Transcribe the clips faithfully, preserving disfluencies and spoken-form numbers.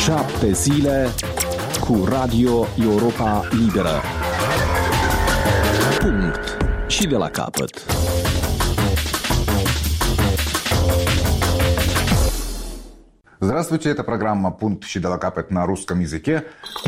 Șapte zile cu Radio Europa Liberă. Punct. Și de la capăt. Здравствуйте, это программа «Пункт și de la capăt» на русском языке.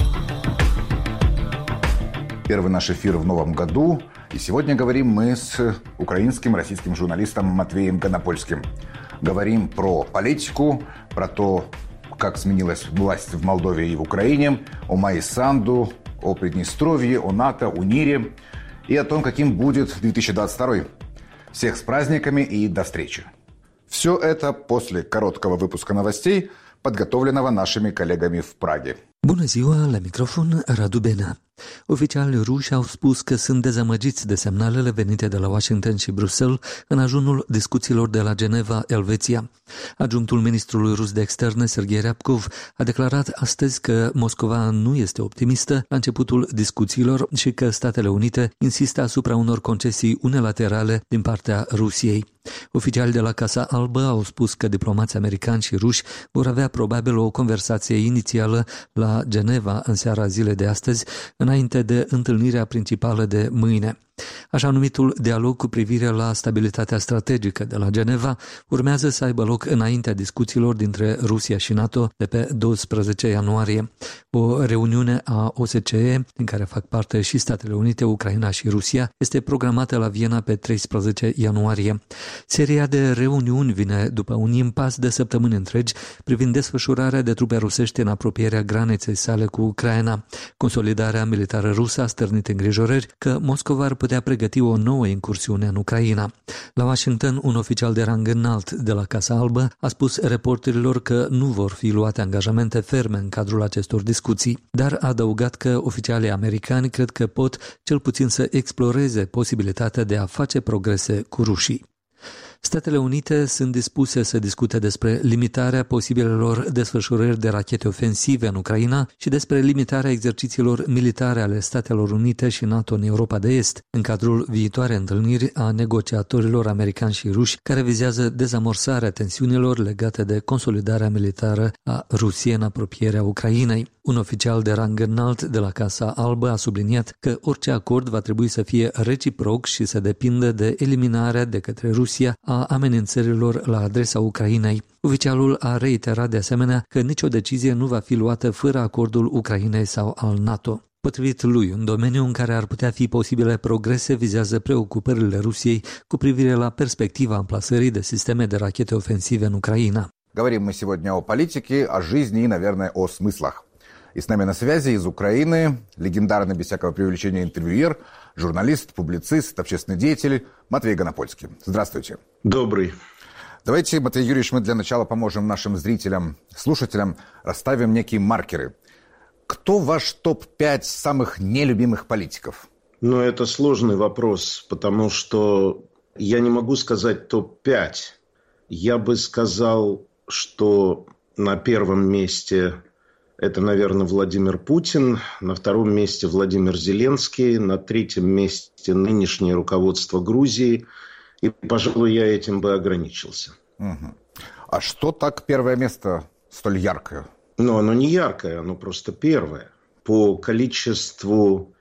Первый наш эфир в новом году. И сегодня говорим мы с украинским, российским журналистом Матвеем Гонопольским. Говорим про политику, про то, как сменилась власть в Молдове и в Украине, о Майи Санду, о Приднестровье, о НАТО, о НИРе и о том, каким будет две тысячи двадцать второй. Всех с праздниками и до встречи. Все это после короткого выпуска новостей, подготовленного нашими коллегами в Праге. Bună ziua, la microfon Radu Bena. Oficialii ruși au spus că sunt dezamăgiți de semnalele venite de la Washington și Bruxelles în ajunul discuțiilor de la Geneva, Elveția. Adjunctul ministrului rus de externe, Sergei Ryabkov, a declarat astăzi că Moscova nu este optimistă la începutul discuțiilor și că Statele Unite insistă asupra unor concesii unilaterale din partea Rusiei. Oficialii de la Casa Albă au spus că diplomații americani și ruși vor avea probabil o conversație inițială la Geneva în seara zilei de astăzi, înainte de întâlnirea principală de mâine. Așa numitul dialog cu privire la stabilitatea strategică de la Geneva urmează să aibă loc înaintea discuțiilor dintre Rusia și NATO de pe doisprezece ianuarie. O reuniune a O S C E, din care fac parte și Statele Unite, Ucraina și Rusia, este programată la Viena pe treisprezece ianuarie. Seria de reuniuni vine după un impas de săptămâni întregi privind desfășurarea de trupe rusești în apropierea graniței sale cu Ucraina. Consolidarea militară rusă a stârnit îngrijorări că Moscova ar putea pregăti o nouă incursiune în Ucraina. La Washington, un oficial de rang înalt de la Casa Albă a spus reporterilor că nu vor fi luate angajamente ferme în cadrul acestor discuții, dar a adăugat că oficialii americani cred că pot cel puțin să exploreze posibilitatea de a face progrese cu rușii. Statele Unite sunt dispuse să discute despre limitarea posibilelor desfășurări de rachete ofensive în Ucraina și despre limitarea exercițiilor militare ale Statelor Unite și NATO în Europa de Est, în cadrul viitoarei întâlniri a negociatorilor americani și ruși, care vizează dezamorsarea tensiunilor legate de consolidarea militară a Rusiei în apropierea Ucrainei. Un oficial de rang înalt de la Casa Albă a subliniat că orice acord va trebui să fie reciproc și să depindă de eliminarea de către Rusia a amenințărilor la adresa Ucrainei. Oficialul a reiterat de asemenea că nicio decizie nu va fi luată fără acordul Ucrainei sau al NATO. Potrivit lui, un domeniu în care ar putea fi posibile progrese vizează preocupările Rusiei cu privire la perspectiva amplasării de sisteme de rachete ofensive în Ucraina. Говорим мы сегодня о политике, о жизни и, наверное, о смыслах. И с нами на связи из Украины легендарный, без всякого преувеличения, интервьюер, журналист, публицист, общественный деятель Матвей Гонопольский. Здравствуйте. Добрый. Давайте, Матвей Юрьевич, мы для начала поможем нашим зрителям, слушателям, расставим некие маркеры. Кто ваш топ пять самых нелюбимых политиков? Ну, это сложный вопрос, потому что я не могу сказать топ пять. Я бы сказал, что на первом месте это, наверное, Владимир Путин, на втором месте Владимир Зеленский, на третьем месте нынешнее руководство Грузии. И, пожалуй, я этим бы ограничился. Угу. А что так первое место столь яркое? Ну, оно не яркое, оно просто первое. По количеству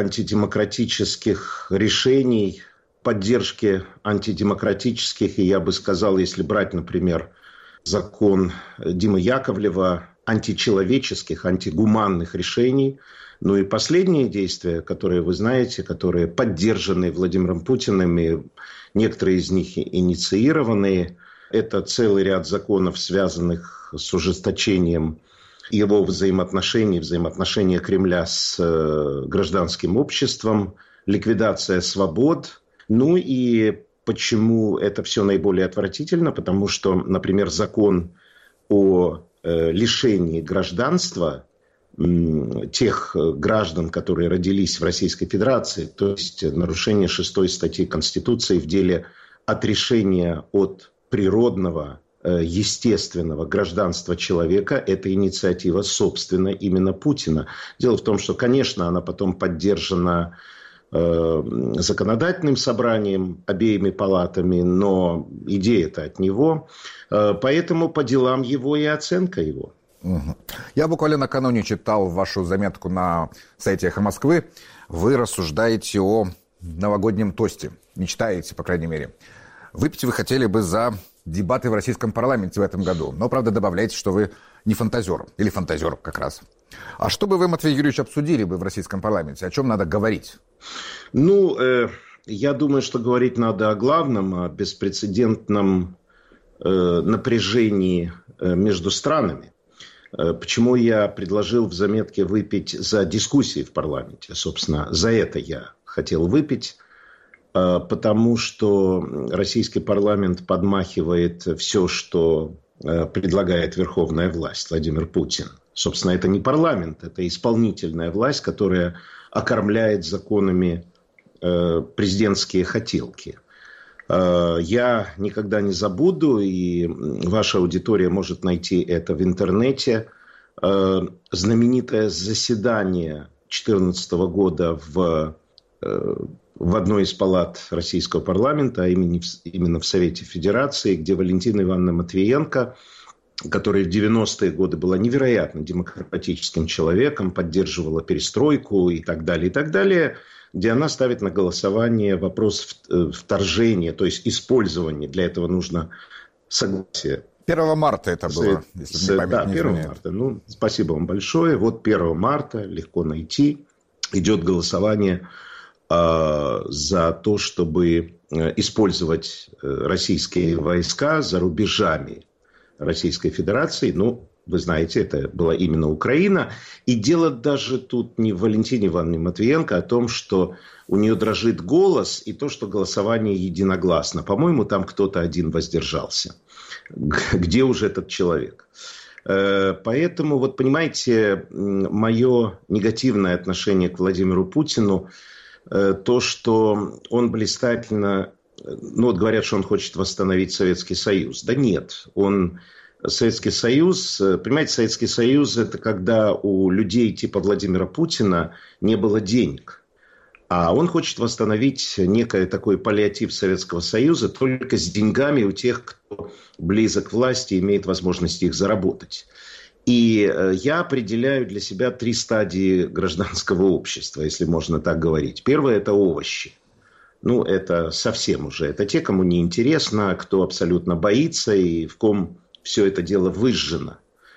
антидемократических решений, поддержки антидемократических, и я бы сказал, если брать, например, закон Димы Яковлева, античеловеческих, антигуманных решений. Ну и последние действия, которые вы знаете, которые поддержаны Владимиром Путиным, и некоторые из них инициированные, это целый ряд законов, связанных с ужесточением его взаимоотношений, взаимоотношения Кремля с гражданским обществом, ликвидация свобод. Ну и почему это все наиболее отвратительно? Потому что, например, закон о лишении гражданства тех граждан, которые родились в Российской Федерации, то есть нарушение шестой статьи Конституции в деле отрешения от природного, естественного гражданства человека, это инициатива, собственно, именно Путина. Дело в том, что, конечно, она потом поддержана законодательным собранием, обеими палатами, но идея-то от него. Поэтому по делам его и оценка его. Угу. Я буквально накануне читал вашу заметку на сайте «Эхо Москвы». Вы рассуждаете о новогоднем тосте. Мечтаете, по крайней мере. Выпить вы хотели бы за дебаты в российском парламенте в этом году. Но, правда, добавляете, что вы не фантазер. Или фантазер как раз. А что бы вы, Матвей Юрьевич, обсудили бы в российском парламенте? О чем надо говорить? Ну, э, я думаю, что говорить надо о главном, о беспрецедентном э, напряжении э, между странами. Э, почему я предложил в заметке выпить за дискуссии в парламенте? Собственно, за это я хотел выпить. Потому что российский парламент подмахивает все, что предлагает верховная власть, Владимир Путин. Собственно, это не парламент, это исполнительная власть, которая окормляет законами президентские хотелки. Я никогда не забуду, и ваша аудитория может найти это в интернете, знаменитое заседание две тысячи четырнадцатого года в в одной из палат российского парламента, а именно в Совете Федерации, где Валентина Ивановна Матвиенко, которая в девяностые годы была невероятно демократическим человеком, поддерживала перестройку и так далее, и так далее, где она ставит на голосование вопрос вторжения, то есть использования. Для этого нужно согласие. первого марта это было, если с, мне память да, не первого марта. Ну, спасибо вам большое. Вот первого марта, легко найти, идет голосование за то, чтобы использовать российские войска за рубежами Российской Федерации. Ну, вы знаете, это была именно Украина. И дело даже тут не в Валентине Ивановне Матвиенко, а о том, что у нее дрожит голос, и то, что голосование единогласно. По-моему, там кто-то один воздержался. Где уже этот человек? Поэтому, вот понимаете, мое негативное отношение к Владимиру Путину, то, что он блистательно, ну вот говорят, что он хочет восстановить Советский Союз. Да нет, он Советский Союз, понимаете, Советский Союз это когда у людей типа Владимира Путина не было денег. А он хочет восстановить некий такой паллиатив Советского Союза только с деньгами у тех, кто близок к власти и имеет возможность их заработать. И я определяю для себя три стадии гражданского общества, если можно так говорить. Первое – это овощи. Ну, это совсем уже. Это те, кому не интересно, кто абсолютно боится и в ком все это дело выжжено.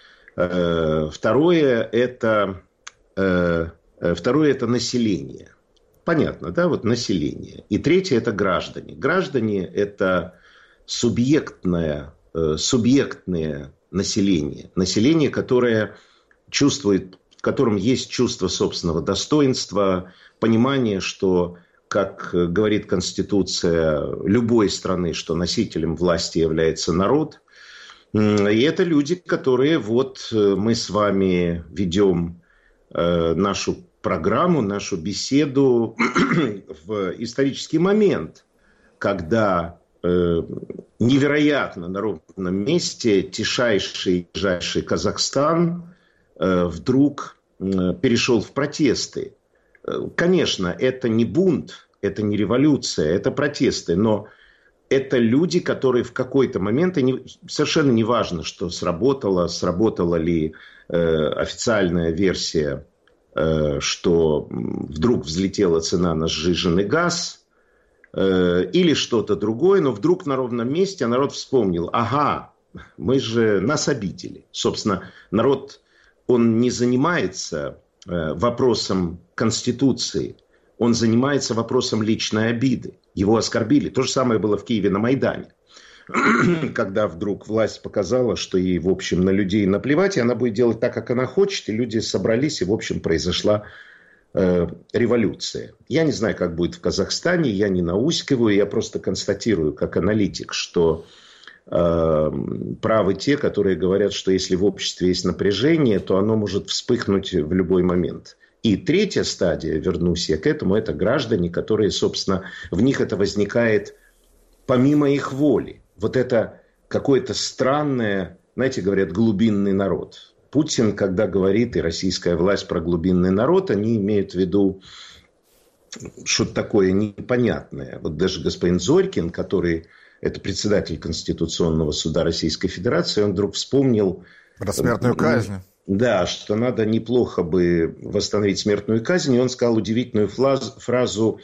Второе – это, второе – это население. Понятно, да? Вот население. И третье – это граждане. Граждане – это субъектное, субъектное население. Население, которое чувствует, в котором есть чувство собственного достоинства, понимание, что, как говорит Конституция любой страны, что носителем власти является народ. И это люди, которые вот мы с вами ведем нашу программу, нашу беседу в исторический момент, когда невероятно на ровном месте тишайший, ближайший Казахстан вдруг перешел в протесты. Конечно, это не бунт, это не революция, это протесты, но это люди, которые в какой-то момент, и не, совершенно не важно, что сработало, сработала ли э, официальная версия, э, что вдруг взлетела цена на сжиженный газ, или что-то другое, но вдруг на ровном месте народ вспомнил, ага, мы же нас обидели. Собственно, народ, он не занимается вопросом Конституции, он занимается вопросом личной обиды. Его оскорбили. То же самое было в Киеве на Майдане, когда вдруг власть показала, что ей, в общем, на людей наплевать, и она будет делать так, как она хочет, и люди собрались, и, в общем, произошла революция. Я не знаю, как будет в Казахстане, я не наускиваю, я просто констатирую как аналитик, что э, правы те, которые говорят, что если в обществе есть напряжение, то оно может вспыхнуть в любой момент. И третья стадия, вернусь я к этому, это граждане, которые, собственно, в них это возникает помимо их воли. Вот это какое-то странное, знаете, говорят, глубинный народ. Путин, когда говорит, и российская власть про глубинный народ, они имеют в виду что-то такое непонятное. Вот даже господин Зорькин, который, это председатель Конституционного суда Российской Федерации, он вдруг вспомнил Про смертную казнь. Да, что надо неплохо бы восстановить смертную казнь. И он сказал удивительную фразу,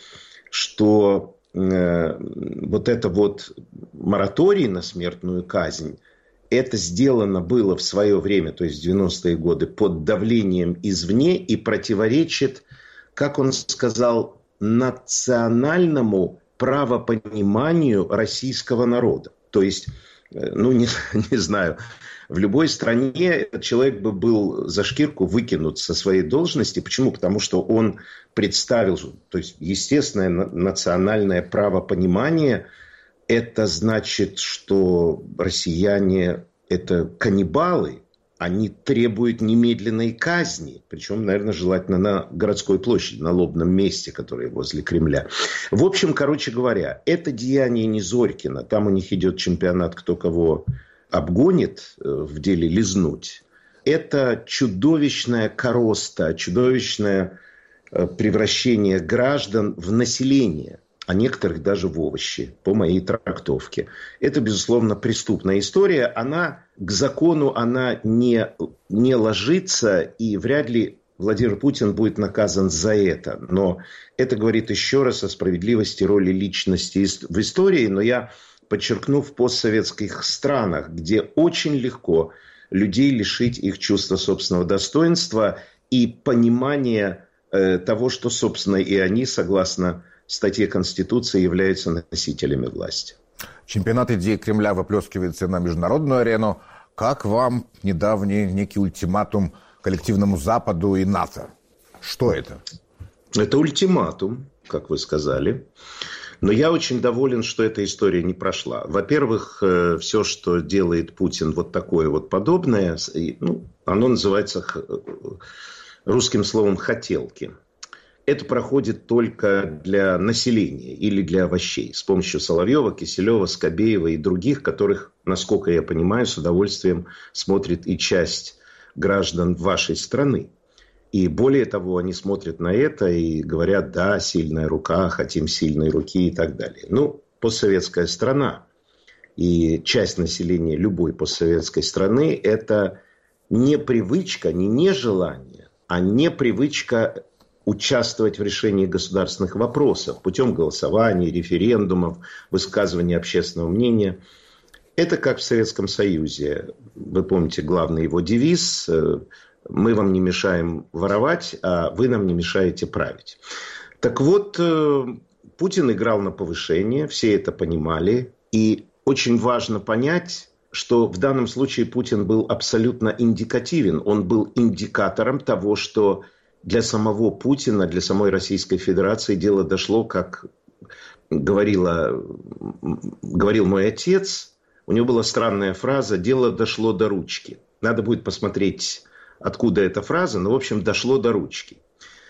что э, вот это вот мораторий на смертную казнь, это сделано было в свое время, то есть в девяностые годы, под давлением извне и противоречит, как он сказал, национальному правопониманию российского народа. То есть, ну, не, не знаю, в любой стране этот человек бы был за шкирку выкинут со своей должности. Почему? Потому что он представил, то есть, естественное национальное правопонимание, это значит, что россияне – это каннибалы, они требуют немедленной казни, причем, наверное, желательно на городской площади, на лобном месте, которое возле Кремля. В общем, короче говоря, это деяние не Зорькина, там у них идет чемпионат, кто кого обгонит в деле лизнуть. Это чудовищная короста, чудовищное превращение граждан в население, а некоторых даже в овощи, по моей трактовке. Это, безусловно, преступная история. Она к закону она не, не ложится, и вряд ли Владимир Путин будет наказан за это. Но это говорит еще раз о справедливости роли личности в истории. Но я подчеркну, в постсоветских странах, где очень легко людей лишить их чувства собственного достоинства и понимания э, того, что, собственно, и они, согласно статье Конституции, являются носителями власти. Чемпионат идей Кремля выплескивается на международную арену. Как вам недавний некий ультиматум коллективному Западу и НАТО? Что это? Это ультиматум, как вы сказали. Но я очень доволен, что эта история не прошла. Во-первых, все, что делает Путин вот такое вот подобное, ну, оно называется русским словом «хотелки». Это проходит только для населения или для овощей. С помощью Соловьева, Киселева, Скобеева и других, которых, насколько я понимаю, с удовольствием смотрит и часть граждан вашей страны. И более того, они смотрят на это и говорят: да, сильная рука, хотим сильной руки и так далее. Ну, постсоветская страна и часть населения любой постсоветской страны – это не привычка, не нежелание, а не привычка участвовать в решении государственных вопросов путем голосований, референдумов, высказывания общественного мнения. Это как в Советском Союзе. Вы помните главный его девиз – мы вам не мешаем воровать, а вы нам не мешаете править. Так вот, Путин играл на повышение, все это понимали. И очень важно понять, что в данном случае Путин был абсолютно индикативен. Он был индикатором того, что для самого Путина, для самой Российской Федерации дело дошло, как говорила, говорил мой отец. У него была странная фраза: дело дошло до ручки. Надо будет посмотреть, откуда эта фраза, но, в общем, дошло до ручки.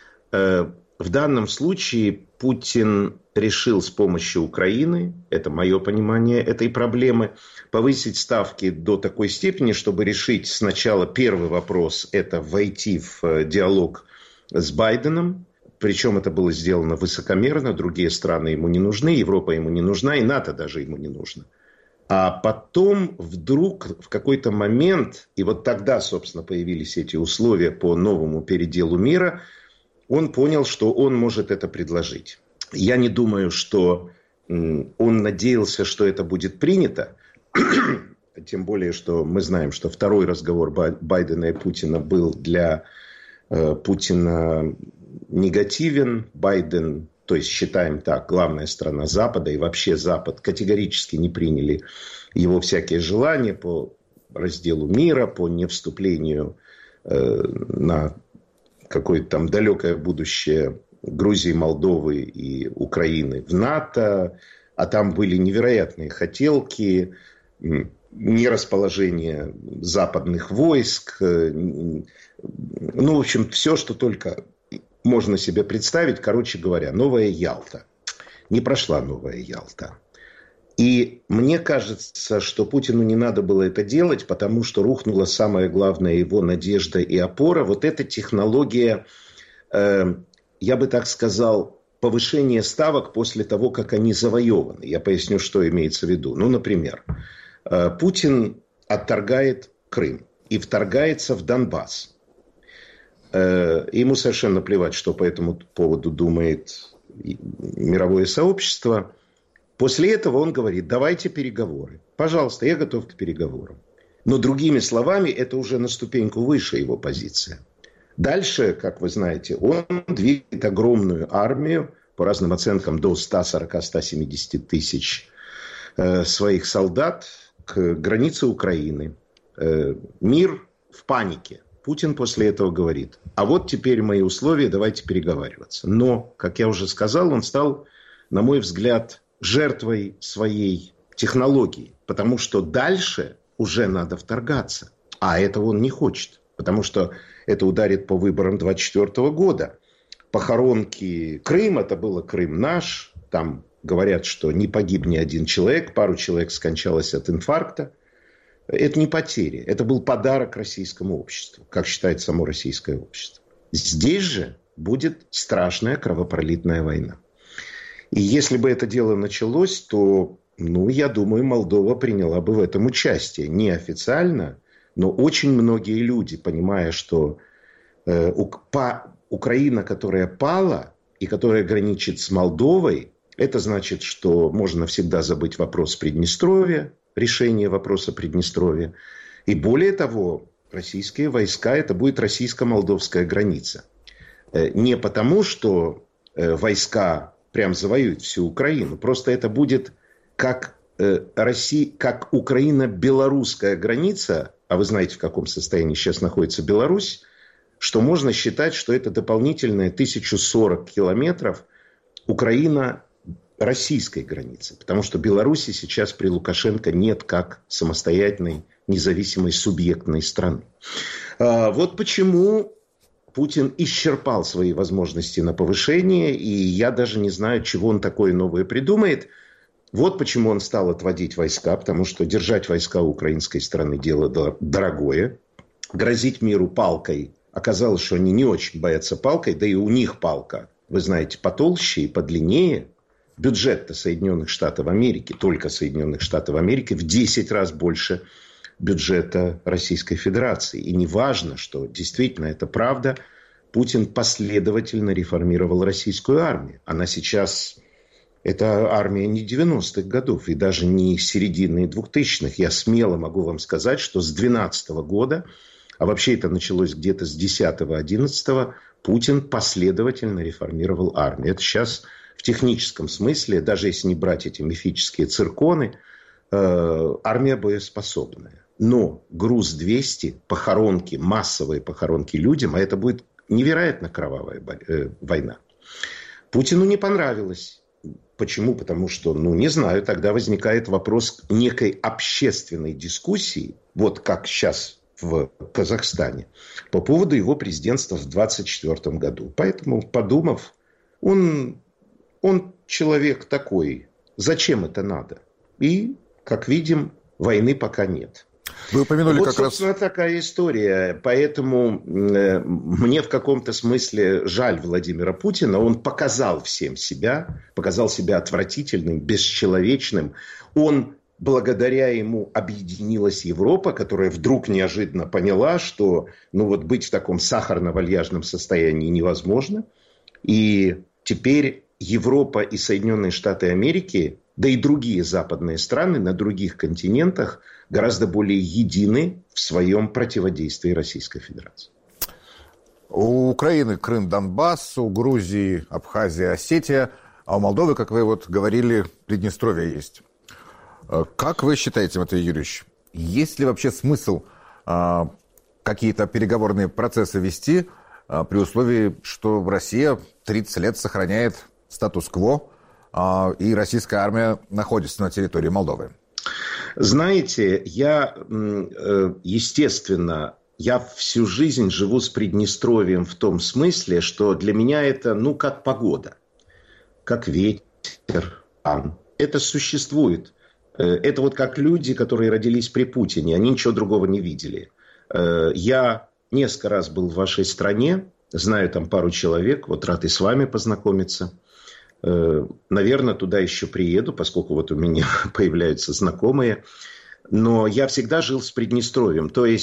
В данном случае Путин решил с помощью Украины, это мое понимание этой проблемы, повысить ставки до такой степени, чтобы решить сначала первый вопрос, это войти в диалог с Байденом. Причем это было сделано высокомерно, другие страны ему не нужны, Европа ему не нужна, и НАТО даже ему не нужно. А потом вдруг в какой-то момент, и вот тогда, собственно, появились эти условия по новому переделу мира, он понял, что он может это предложить. Я не думаю, что он надеялся, что это будет принято. Тем более, что мы знаем, что второй разговор Байдена и Путина был для Путина негативен. Байден, то есть считаем так, главная страна Запада и вообще Запад категорически не приняли его всякие желания по разделу мира, по невступлению э, на какое-то там далекое будущее Грузии, Молдовы и Украины в НАТО. А там были невероятные хотелки, нерасположение западных войск. Ну, в общем, все, что только можно себе представить. Короче говоря, новая Ялта. Не прошла новая Ялта. И мне кажется, что Путину не надо было это делать, потому что рухнула самая главная его надежда и опора. Вот эта технология, э, я бы так сказал, повышения ставок после того, как они завоеваны. Я поясню, что имеется в виду. Ну, например, э, Путин отторгает Крым. и вторгается в Донбасс. Ему совершенно плевать, что по этому поводу думает мировое сообщество. После этого он говорит: давайте переговоры. Пожалуйста, я готов к переговорам. Но другими словами, это уже на ступеньку выше его позиция. Дальше, как вы знаете, он двигает огромную армию, по разным оценкам до сто сорок - сто семьдесят тысяч э, своих солдат к границе Украины. Э, мир в панике. Путин после этого говорит: а вот теперь мои условия, давайте переговариваться. Но, как я уже сказал, он стал, на мой взгляд, жертвой своей технологии. Потому что дальше уже надо вторгаться. А этого он не хочет. Потому что это ударит по выборам двадцать четвёртого года. Похоронки Крым, это было Крым наш. Там говорят, что не погиб ни один человек. Пару человек скончалось от инфаркта. Это не потери. Это был подарок российскому обществу, как считает само российское общество. Здесь же будет страшная кровопролитная война. И если бы это дело началось, то, ну, я думаю, Молдова приняла бы в этом участие. Неофициально, но очень многие люди, понимая, что э, по, Украина, которая пала и которая граничит с Молдовой, это значит, что можно навсегда забыть вопрос Приднестровья, решение вопроса Приднестровья. И более того, российские войска, это будет российско-молдовская граница. Не потому, что войска прям завоюют всю Украину, просто это будет как, Россия, как Украина-белорусская граница, а вы знаете, в каком состоянии сейчас находится Беларусь, что можно считать, что это дополнительные тысяча сорок километров Украина российской границы. Потому что Беларуси сейчас при Лукашенко нет как самостоятельной, независимой, субъектной страны. Вот почему Путин исчерпал свои возможности на повышение, и я даже не знаю, чего он такое новое придумает. Вот почему он стал отводить войска, потому что держать войска у украинской стороны дело дорогое. Грозить миру палкой. Оказалось, что они не очень боятся палкой, да и у них палка, вы знаете, потолще и подлиннее. Бюджет-то Соединенных Штатов Америки, только Соединенных Штатов Америки, в десять раз больше бюджета Российской Федерации. И не важно, что действительно это правда, Путин последовательно реформировал российскую армию. Она сейчас, это армия не девяностых годов и даже не середины двухтысячных. Я смело могу вам сказать, что с двенадцатого года, а вообще это началось где-то с десятого-одиннадцатого, Путин последовательно реформировал армию. Это сейчас в техническом смысле, даже если не брать эти мифические цирконы, э, армия боеспособная. Но груз двести, похоронки, массовые похоронки людям, а это будет невероятно кровавая э, война. Путину не понравилось. Почему? Потому что, ну, не знаю, тогда возникает вопрос некой общественной дискуссии, вот как сейчас в Казахстане, по поводу его президентства в двадцать четвёртом году. Поэтому, подумав, он... Он человек такой. Зачем это надо? И, как видим, войны пока нет. Вы упомянули вот, как собственно, раз... такая история. Поэтому э, мне в каком-то смысле жаль Владимира Путина. Он показал всем себя. Показал себя отвратительным, бесчеловечным. Он, благодаря ему, объединилась Европа, которая вдруг неожиданно поняла, что ну, вот быть в таком сахарно-вальяжном состоянии невозможно. И теперь Европа и Соединенные Штаты Америки, да и другие западные страны на других континентах гораздо более едины в своем противодействии Российской Федерации. У Украины Крым, Донбасс, у Грузии Абхазия, Осетия, а у Молдовы, как вы вот говорили, Приднестровье есть. Как вы считаете, Матвей Юрьевич, есть ли вообще смысл а, какие-то переговорные процессы вести а, при условии, что Россия тридцать лет сохраняет статус-кво, и российская армия находится на территории Молдовы? Знаете, я, естественно, я всю жизнь живу с Приднестровьем в том смысле, что для меня это, ну, как погода, как ветер. Это существует. Это вот как люди, которые родились при Путине, они ничего другого не видели. Я несколько раз был в вашей стране, знаю там пару человек, вот рад и с вами познакомиться. Наверное, туда еще приеду, поскольку вот у меня появляются знакомые. Но я всегда жил с Приднестровьем. То есть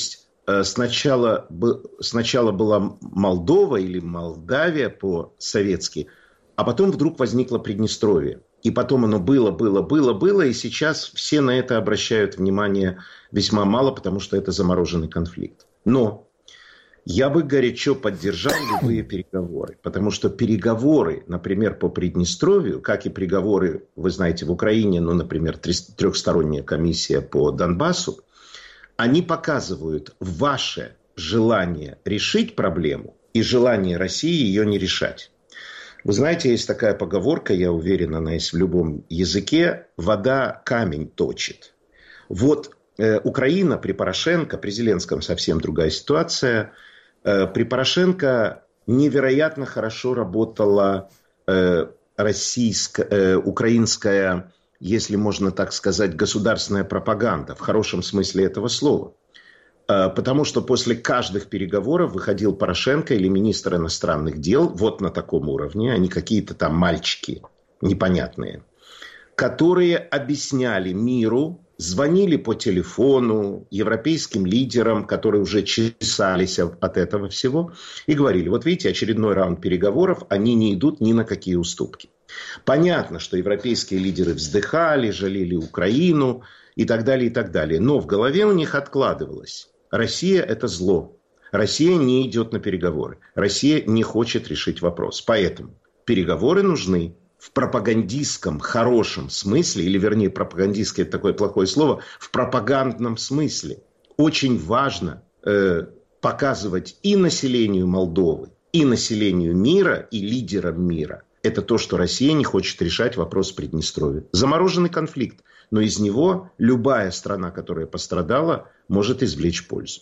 Сначала, сначала была Молдова или Молдавия по-советски, а потом вдруг возникло Приднестровье. И потом оно было, было, было, было, и сейчас все на это обращают внимание весьма мало, потому что это замороженный конфликт. Но я бы горячо поддержал любые переговоры, потому что переговоры, например, по Приднестровью, как и переговоры, вы знаете, в Украине, ну, например, трехсторонняя комиссия по Донбассу, они показывают ваше желание решить проблему и желание России ее не решать. Вы знаете, есть такая поговорка, я уверен, она есть в любом языке: вода камень точит. Вот э, Украина при Порошенко, при Зеленском совсем другая ситуация. Э, при Порошенко невероятно хорошо работала э, российская, э, украинская, если можно так сказать, государственная пропаганда, в хорошем смысле этого слова. Потому что после каждых переговоров выходил Порошенко или министр иностранных дел, вот на таком уровне, а не какие-то там мальчики непонятные, которые объясняли миру, звонили по телефону европейским лидерам, которые уже чесались от этого всего, и говорили: вот видите, очередной раунд переговоров, они не идут ни на какие уступки. Понятно, что европейские лидеры вздыхали, жалели Украину и так далее, и так далее. Но в голове у них откладывалось: Россия – это зло. Россия не идет на переговоры. Россия не хочет решить вопрос. Поэтому переговоры нужны в пропагандистском хорошем смысле, или вернее пропагандистское – это такое плохое слово, в пропагандном смысле. Очень важно э, показывать и населению Молдовы, и населению мира, и лидерам мира. Это то, что Россия не хочет решать вопрос Приднестровья. Замороженный конфликт. Но из него любая страна, которая пострадала, может извлечь пользу.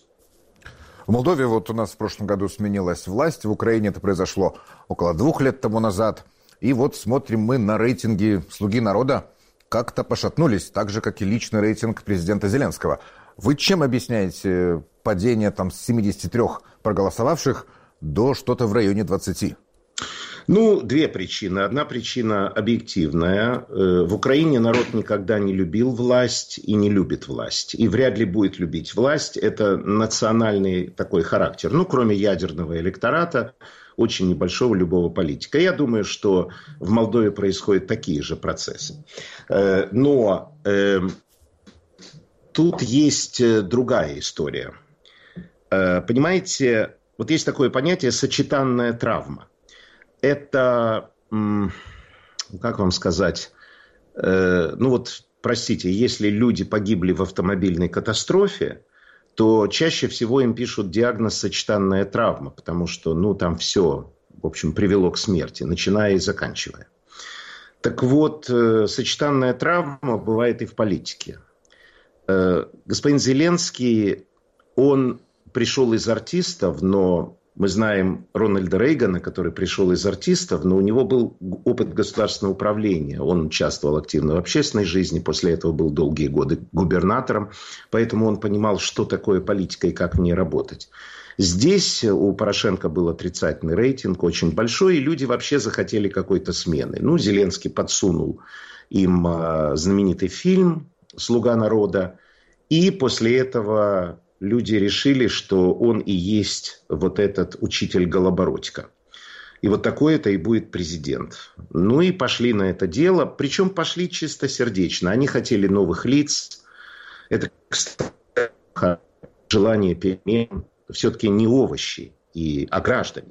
В Молдове вот у нас в прошлом году сменилась власть. В Украине это произошло около двух лет тому назад. И вот смотрим мы на рейтинги «Слуги народа». Как-то пошатнулись, так же, как и личный рейтинг президента Зеленского. Вы чем объясняете падение там с семидесяти трёх проголосовавших до что-то в районе двадцати? Ну, две причины. Одна причина объективная. В Украине народ никогда не любил власть и не любит власть. И вряд ли будет любить власть. Это национальный такой характер. Ну, кроме ядерного электората, очень небольшого любого политика. Я думаю, что в Молдове происходят такие же процессы. Но э, тут есть другая история. Понимаете, вот есть такое понятие «сочетанная травма». Это, как вам сказать, э, ну вот, простите, если люди погибли в автомобильной катастрофе, то чаще всего им пишут диагноз «сочетанная травма», потому что, ну, там все, в общем, привело к смерти, начиная и заканчивая. Так вот, э, сочетанная травма бывает и в политике. Э, господин Зеленский, он пришел из артистов, но... Мы знаем Рональда Рейгана, который пришел из артистов, но у него был опыт государственного управления. Он участвовал активно в общественной жизни, после этого был долгие годы губернатором. Поэтому он понимал, что такое политика и как в ней работать. Здесь у Порошенко был отрицательный рейтинг, очень большой, и люди вообще захотели какой-то смены. Ну, Зеленский подсунул им знаменитый фильм «Слуга народа», и после этого... Люди решили, что он и есть вот этот учитель Голобородько. И вот такой это и будет президент. Ну и пошли на это дело. Причем пошли чистосердечно. Они хотели новых лиц. Это, кстати, желание перемен. Все-таки не овощи, и, а граждане.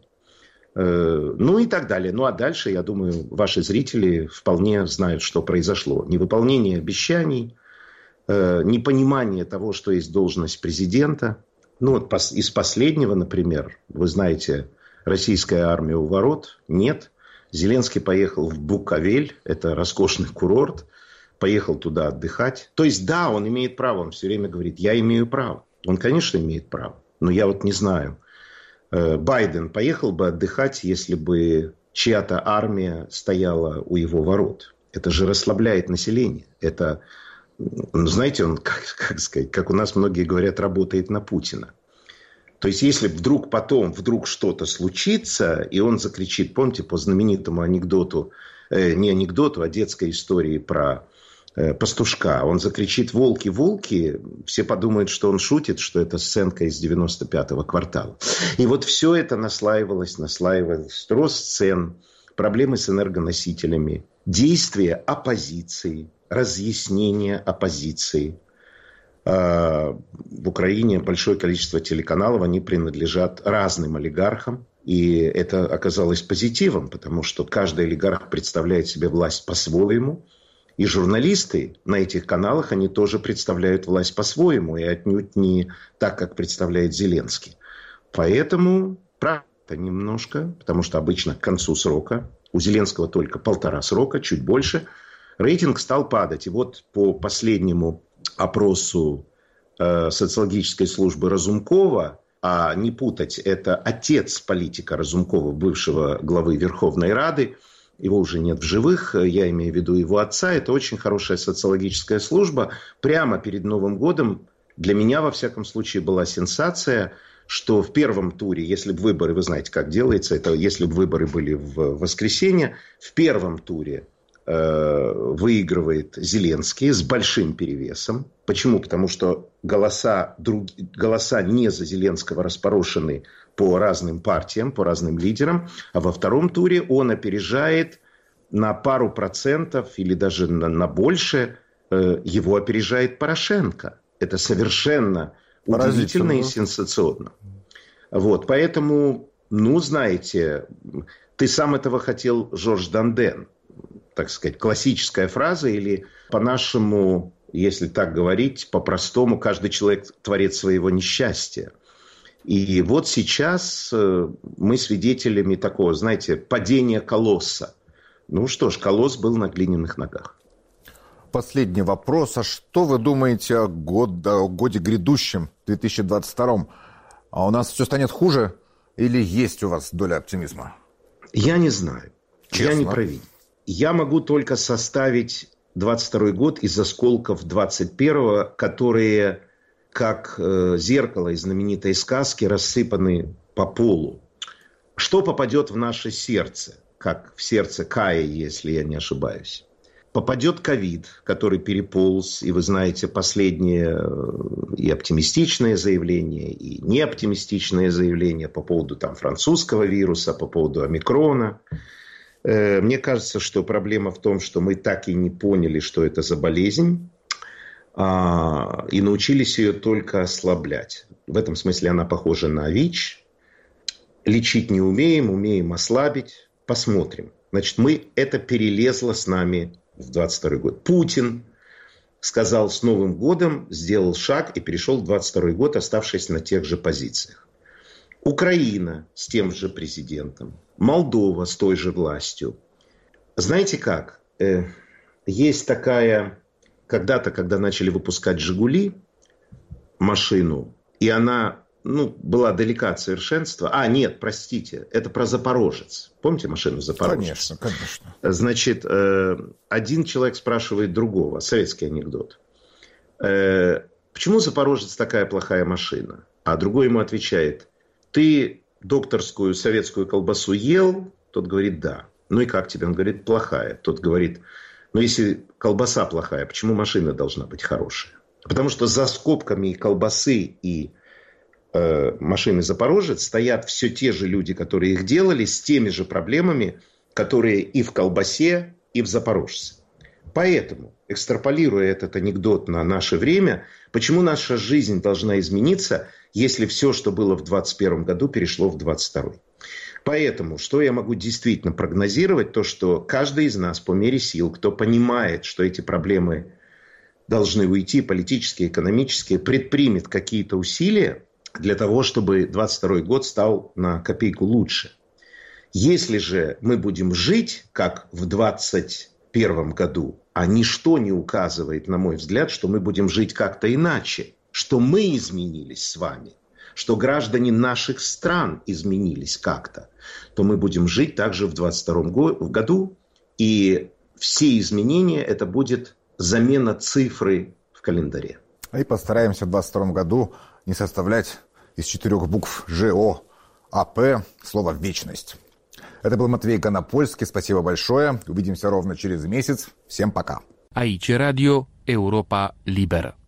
Ну и так далее. Ну а дальше, я думаю, ваши зрители вполне знают, что произошло. Невыполнение обещаний. Непонимание того, что есть должность президента. Ну, вот из последнего, например, вы знаете, российская армия у ворот. Нет. Зеленский поехал в Буковель, это роскошный курорт, поехал туда отдыхать. То есть, да, он имеет право, он все время говорит, я имею право. Он, конечно, имеет право, но я вот не знаю. Байден поехал бы отдыхать, если бы чья-то армия стояла у его ворот. Это же расслабляет население. Это... Ну, знаете, он, как, как сказать, как у нас многие говорят, работает на Путина. То есть, если вдруг потом, вдруг что-то случится, и он закричит, помните, по знаменитому анекдоту, э, не анекдоту, а детской истории про пастушка. Он закричит «волки, волки», все подумают, что он шутит, что это сценка из девяносто пятого квартала. И вот все это наслаивалось, наслаивалось. Рост цен, проблемы с энергоносителями, действия оппозиции, разъяснение оппозиции. В Украине большое количество телеканалов, они принадлежат разным олигархам. И это оказалось позитивом, потому что каждый олигарх представляет себе власть по-своему. И журналисты на этих каналах, они тоже представляют власть по-своему. И отнюдь не так, как представляет Зеленский. Поэтому правда немножко, потому что обычно к концу срока, у Зеленского только полтора срока, чуть больше, рейтинг стал падать. И вот по последнему опросу э, социологической службы Разумкова, а не путать, это отец политика Разумкова, бывшего главы Верховной Рады, его уже нет в живых, я имею в виду его отца, это очень хорошая социологическая служба. Прямо перед Новым годом для меня, во всяком случае, была сенсация, что в первом туре, если бы выборы, вы знаете, как делается, это если бы выборы были в воскресенье, в первом туре э, выигрывает Зеленский с большим перевесом. Почему? Потому что голоса, друг, голоса не за Зеленского распорошены по разным партиям, по разным лидерам. А во втором туре он опережает на пару процентов или даже на, на больше. Э, его опережает Порошенко. Это совершенно удивительно и сенсационно. Вот, поэтому, ну, знаете, ты сам этого хотел, Жорж Данден. Так сказать, классическая фраза или по-нашему... Если так говорить, по-простому, каждый человек творец своего несчастья. И вот сейчас мы свидетелями такого, знаете, падения колосса. Ну что ж, колосс был на глиняных ногах. Последний вопрос. А что вы думаете о, год, о годе грядущем, две тысячи двадцать втором? А у нас все станет хуже или есть у вас доля оптимизма? Я не знаю. Честно? Я не провидец. Я могу только составить... двадцать второй год из осколков двадцать первого, которые, как э, зеркало из знаменитой сказки, рассыпаны по полу. Что попадет в наше сердце, как в сердце Каи, если я не ошибаюсь? Попадет ковид, который переполз, и вы знаете последние и оптимистичные заявления, и неоптимистичные заявления по поводу там, французского вируса, по поводу омикрона. Мне кажется, что проблема в том, что мы так и не поняли, что это за болезнь, и научились ее только ослаблять. В этом смысле она похожа на ВИЧ. Лечить не умеем, умеем ослабить. Посмотрим. Значит, мы это перелезло с нами в двадцать второй год. Путин сказал с Новым годом, сделал шаг и перешел в двадцать второй год, оставшись на тех же позициях. Украина с тем же президентом. Молдова с той же властью. Знаете как? Э, есть такая... Когда-то, когда начали выпускать «Жигули», машину, и она ну, была далека от совершенства. А, нет, простите, это про «Запорожец». Помните машину «Запорожец»? Конечно, конечно. Значит, э, один человек спрашивает другого. Советский анекдот. Э, почему «Запорожец» такая плохая машина? А другой ему отвечает... Ты докторскую советскую колбасу ел? Тот говорит, да. Ну и как тебе? Он говорит, плохая. Тот говорит, ну если колбаса плохая, почему машина должна быть хорошая? Потому что за скобками колбасы и э, машины «Запорожец» стоят все те же люди, которые их делали, с теми же проблемами, которые и в колбасе, и в «Запорожце». Поэтому, экстраполируя этот анекдот на наше время, почему наша жизнь должна измениться, если все, что было в двадцать первом году, перешло в двадцать второй? Поэтому, что я могу действительно прогнозировать, то, что каждый из нас по мере сил, кто понимает, что эти проблемы должны уйти, политические, экономические, предпримет какие-то усилия для того, чтобы двадцать второй год стал на копейку лучше. Если же мы будем жить, как в двадцать первом году, а ничто не указывает, на мой взгляд, что мы будем жить как-то иначе, что мы изменились с вами, что граждане наших стран изменились как-то, то мы будем жить также в двадцать втором году, и все изменения это будет замена цифры в календаре. И постараемся в двадцать втором году не составлять из четырех букв ЖО, АП слово «вечность». Это был Матвей Гонопольский. Спасибо большое. Увидимся ровно через месяц. Всем пока. Aici Radio Europa Liberă.